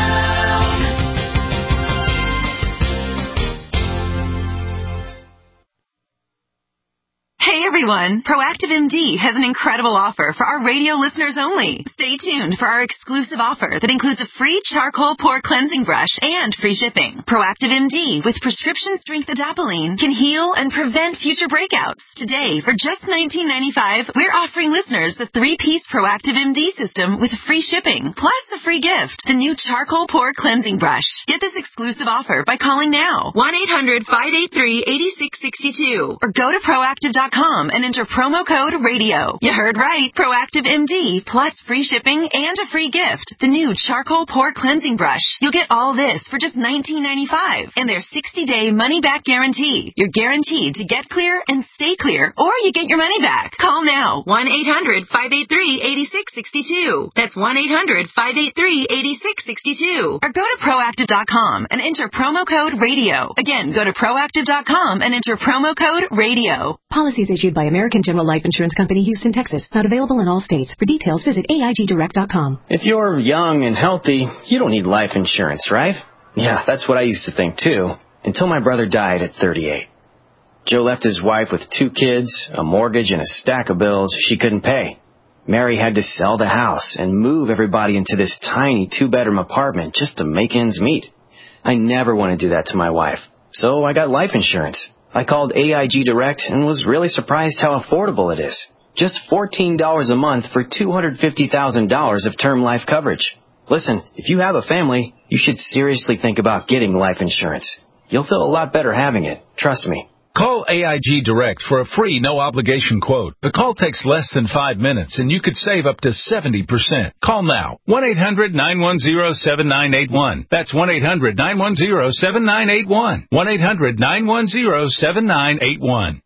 Hey everyone, Proactive M D has an incredible offer for our radio listeners only. Stay tuned for our exclusive offer that includes a free charcoal pore cleansing brush and free shipping. Proactive M D with prescription strength adapalene can heal and prevent future breakouts. Today, for just nineteen ninety-five dollars, we're offering listeners the three-piece Proactive M D system with free shipping, plus a free gift, the new charcoal pore cleansing brush. Get this exclusive offer by calling now, one eight hundred, five eight three, eight six six two, or go to proactive dot com and enter promo code radio. You heard right. Proactive M D plus free shipping and a free gift. The new charcoal pore cleansing brush. You'll get all this for just nineteen ninety-five dollars and their sixty-day money-back guarantee. You're guaranteed to get clear and stay clear, or you get your money back. Call now. one eight hundred, five eight three, eight six six two. That's one eight hundred, five eight three, eight six six two. Or go to proactive dot com and enter promo code radio. Again, go to proactive dot com and enter promo code radio. Policies issued by American General Life Insurance Company, Houston, Texas. Not available in all states. For details, visit A I G direct dot com. If you're young and healthy, you don't need life insurance, right? Yeah, that's what I used to think, too, until my brother died at thirty-eight. Joe left his wife with two kids, a mortgage, and a stack of bills she couldn't pay. Mary had to sell the house and move everybody into this tiny two-bedroom apartment just to make ends meet. I never want to do that to my wife, so I got life insurance. I called A I G Direct and was really surprised how affordable it is. Just fourteen dollars a month for two hundred fifty thousand dollars of term life coverage. Listen, if you have a family, you should seriously think about getting life insurance. You'll feel a lot better having it. Trust me. Call A I G Direct for a free no-obligation quote. The call takes less than five minutes, and you could save up to seventy percent. Call now. one eight hundred, nine one zero, seven nine eight one. That's one eight hundred, nine one zero, seven nine eight one. one eight hundred, nine one zero, seven nine eight one.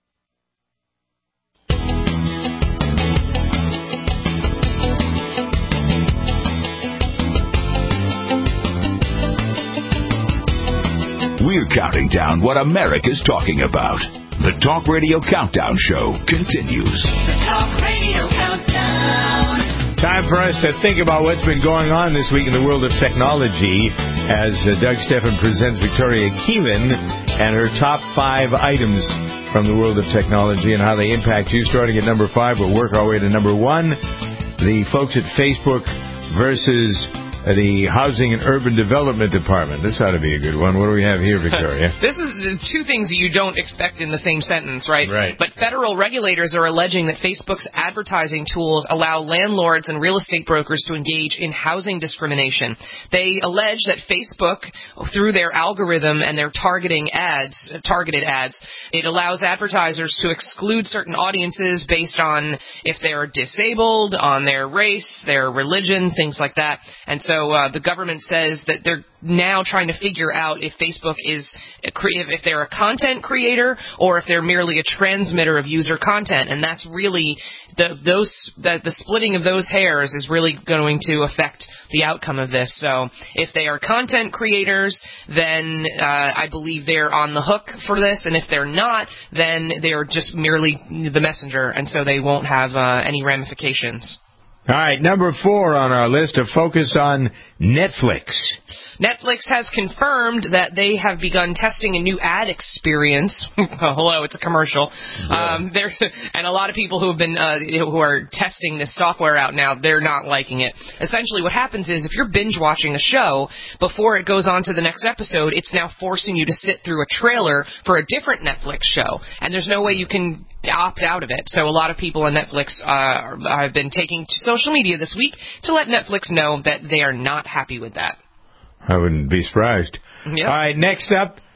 We're counting down what America's talking about. The Talk Radio Countdown Show continues. The Talk Radio Countdown. Time for us to think about what's been going on this week in the world of technology as uh, Doug Steffen presents Victoria Keelan and her top five items from the world of technology and how they impact you. Starting at number five, we'll work our way to number one. The folks at Facebook versus the Housing and Urban Development Department. This ought to be a good one. What do we have here, Victoria? This is two things that you don't expect in the same sentence, right? Right. But federal regulators are alleging that Facebook's advertising tools allow landlords and real estate brokers to engage in housing discrimination. They allege that Facebook, through their algorithm and their targeting ads, targeted ads, it allows advertisers to exclude certain audiences based on if they're disabled, on their race, their religion, things like that. And so So uh, the government says that they're now trying to figure out if Facebook is, a cre- if they're a content creator or if they're merely a transmitter of user content. And that's really, the those the, the splitting of those hairs is really going to affect the outcome of this. So if they are content creators, then uh, I believe they're on the hook for this. And if they're not, then they're just merely the messenger. And so they won't have uh, any ramifications. All right, number four on our list, a focus on Netflix. Netflix has confirmed that they have begun testing a new ad experience. Hello, it's a commercial. Yeah. Um, there, and a lot of people who have been uh, who are testing this software out now, they're not liking it. Essentially, what happens is if you're binge watching a show before it goes on to the next episode, it's now forcing you to sit through a trailer for a different Netflix show, and there's no way you can opt out of it. So a lot of people on Netflix uh, have been taking to social media this week to let Netflix know that they are not happy with that. I wouldn't be surprised. Yep. All right, next up, uh,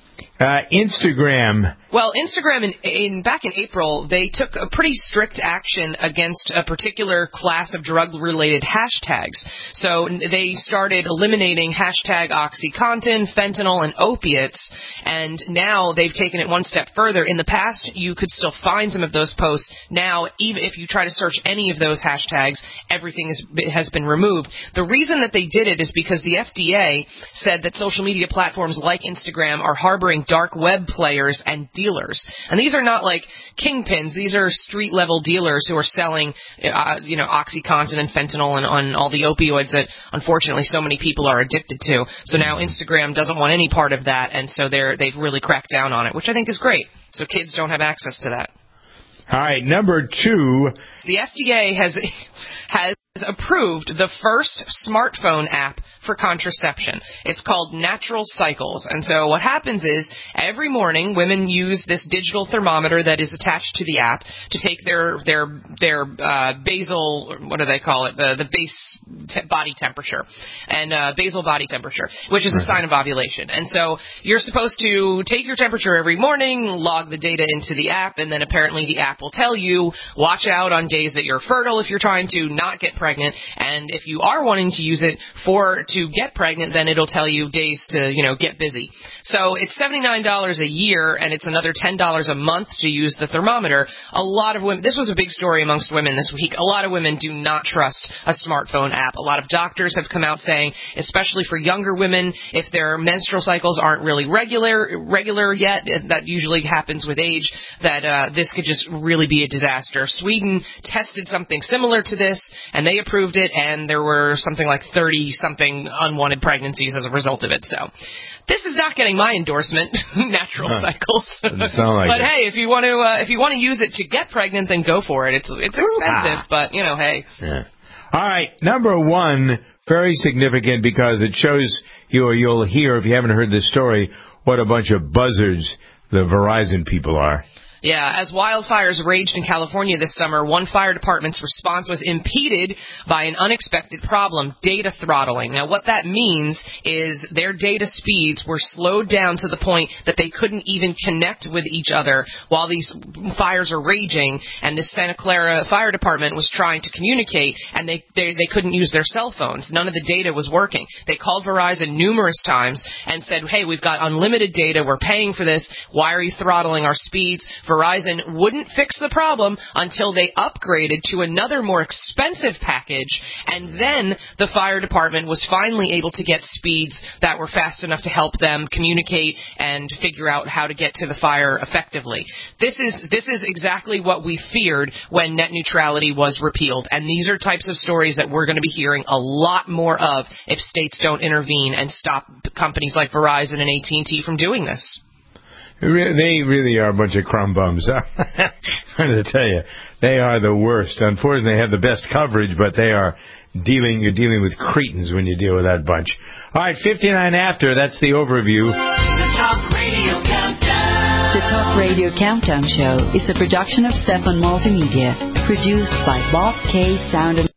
Uh, Instagram. Well, Instagram, in, in back in April, they took a pretty strict action against a particular class of drug-related hashtags. So they started eliminating hashtag OxyContin, fentanyl, and opiates, and now they've taken it one step further. In the past, you could still find some of those posts. Now, even if you try to search any of those hashtags, everything is, has been removed. The reason that they did it is because the F D A said that social media platforms like Instagram are harboring dark web players and dealers. And these are not like kingpins. These are street-level dealers who are selling, uh, you know, OxyContin and fentanyl and on all the opioids that, unfortunately, so many people are addicted to. So now Instagram doesn't want any part of that, and so they're, they've really cracked down on it, which I think is great. So kids don't have access to that. All right, number two. The F D A has has approved the first smartphone app for contraception. It's called Natural Cycles. And so what happens is every morning women use this digital thermometer that is attached to the app to take their their their uh, basal, what do they call it, the the base te- body temperature, and uh, basal body temperature, which is a sign of ovulation. And so you're supposed to take your temperature every morning, log the data into the app, and then apparently the app will tell you, watch out on days that you're fertile if you're trying to not get pregnant, and if you are wanting to use it for to get pregnant, then it'll tell you days to, you know, get busy. So it's seventy-nine dollars a year, and it's another ten dollars a month to use the thermometer. A lot of women, this was a big story amongst women this week, a lot of women do not trust a smartphone app. A lot of doctors have come out saying, especially for younger women, if their menstrual cycles aren't really regular regular yet, that usually happens with age, that uh, this could just really be a disaster. Sweden tested something similar to this, and they approved it, and there were something like thirty-something unwanted pregnancies as a result of it. So this is not getting my endorsement, Natural huh. Cycles. Sound like but it. hey, if you want to, uh, if you want to use it to get pregnant, then go for it. It's it's expensive, ah. but you know, hey. Yeah. All right, number one, very significant because it shows you, or you'll hear if you haven't heard this story, what a bunch of buzzards the Verizon people are. Yeah, as wildfires raged in California this summer, one fire department's response was impeded by an unexpected problem, data throttling. Now, what that means is their data speeds were slowed down to the point that they couldn't even connect with each other while these fires are raging, and the Santa Clara Fire Department was trying to communicate, and they, they, they couldn't use their cell phones. None of the data was working. They called Verizon numerous times and said, hey, we've got unlimited data, we're paying for this, why are you throttling our speeds? Verizon wouldn't fix the problem until they upgraded to another more expensive package, and then the fire department was finally able to get speeds that were fast enough to help them communicate and figure out how to get to the fire effectively. This is this is exactly what we feared when net neutrality was repealed, and these are types of stories that we're going to be hearing a lot more of if states don't intervene and stop companies like Verizon and A T and T from doing this. They really are a bunch of crumb bums. I'm trying to tell you, they are the worst. Unfortunately, they have the best coverage, but they are dealing. You're dealing with cretins when you deal with that bunch. All right, fifty-nine after. That's the overview. The Talk Radio Countdown. The Talk Radio Countdown Show is a production of Stefan Multimedia, produced by Bob K. Sound and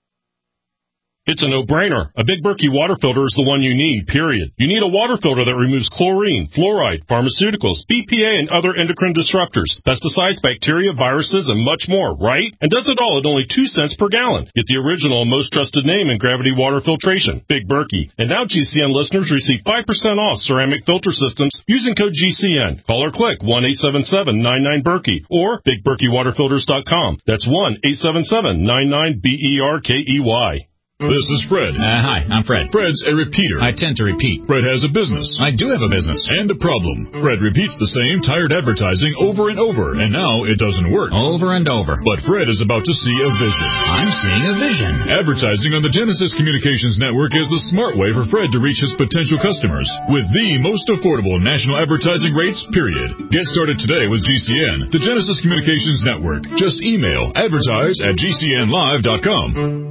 It's a no-brainer. A Big Berkey water filter is the one you need, period. You need a water filter that removes chlorine, fluoride, pharmaceuticals, B P A, and other endocrine disruptors, pesticides, bacteria, viruses, and much more, right? And does it all at only two cents per gallon. Get the original and most trusted name in gravity water filtration, Big Berkey. And now G C N listeners receive five percent off ceramic filter systems using code G C N. Call or click one eight seven seven nine nine Berkey or big berkey water filters dot com. That's one eight seven seven nine nine B E R K E Y. This is Fred. Uh, hi, I'm Fred. Fred's a repeater. I tend to repeat. Fred has a business. I do have a business. And a problem. Fred repeats the same tired advertising over and over, and now it doesn't work. Over and over. But Fred is about to see a vision. I'm seeing a vision. Advertising on the Genesis Communications Network is the smart way for Fred to reach his potential customers with the most affordable national advertising rates, period. Get started today with G C N, the Genesis Communications Network. Just email advertise at G C N live dot com.